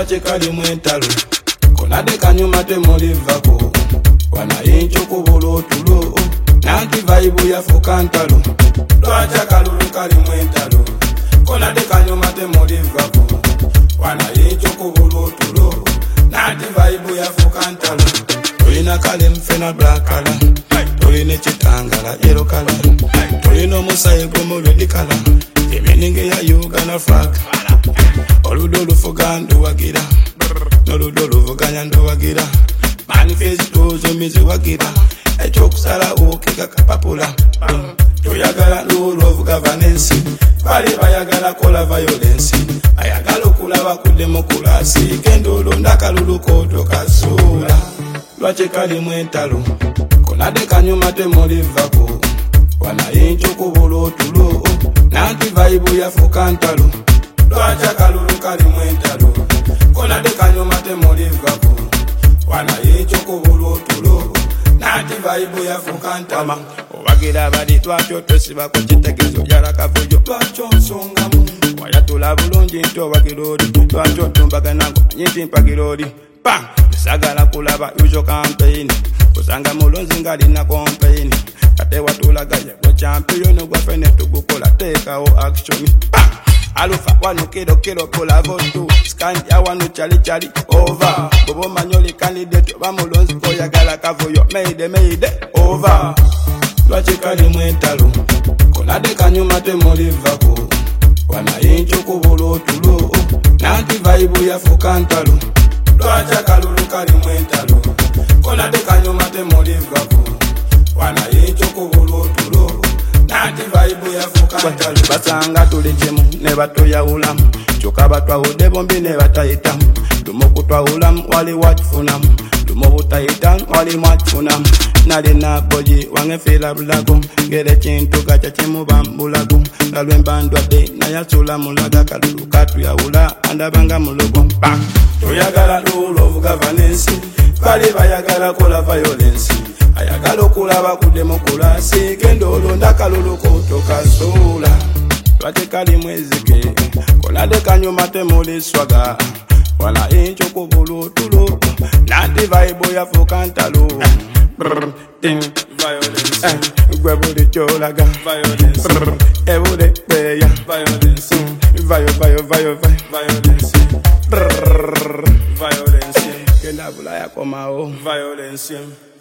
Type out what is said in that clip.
lwache kali mwentalo konade kanyuma temulivako wana incho kubula otulo nanti vaibu yafuka ntalo lwache kalulu kali mwentalo konade kanyuma temulivako wana incho kubula otulo nanti vaibu yafuka ntalo tulina kale mfena black color tulina chitangala yellow color tulina omusayi gw'omuludi color emininge ya Uganda flag oludo lufuga nduwagira noludo luvuganya nduwagira manifesto zomizi wagira ekyokusala okeka kapapula toyagala rule of governance bali bayagala kola violence ayagala okulaba ku demokrasi kendo londa kalulu koto kasula lwache kali mwentalo konade kanyuma temulivako wana incho kubula otulo nanti vaibu yafuka ntalo lwacha kalulu kali mwentalo konade kanyuma temulivako wana incho kubula otulo nanti vaibu yafuka ntalo obagira bali twatyo tosiba ku kitegezo yala kavuyo twatyo nsongamu wayatula bulungi nti obagirodi twatyo ntumbaganango nyinti mpagirodi pa sagala kulaba ujo campaign kusanga mulonzi ngalina campaign kate watulagaya gwe champion gwa fene tugukola tekawo action pa alufa wano kilo kola votu scan ya wano chali over bobo manyoli candidate bamulonzi koyagala kavuyo made over lwache kali mwentalo konade kanyuma temulivako wana incho kubula otulo nanti vaibu yafuka ntalo lwacha kalulu kali mwentalo konade kanyuma temulivako wana incho kubula otulo nanti vaibu yafuka ntalo basanga tuli kimu ne batoyawulamu kyokka batwawudde bombi ne batayitamu lumu kutwawulamu wali wakifunamu lumu butayitamu wali mwakifunamu nalina boji wange fila bulago ngere kintu gacha kimubambulago galwemba ndwadde nayasula mulaga kalulu katuyawula andabanga mulogo pa toyagala rule of governance bali bayagala kola violence ayagala okulaba ku demokrasi kendo olonda kalulu kotokasula lwache kali mwezike konade kanyuma temuliswaga wana incho kubula otulo nanti vaibu yafuka ntalo violence gwebuli cholaga violence ebule beya violence violence kenda bula yakomao violence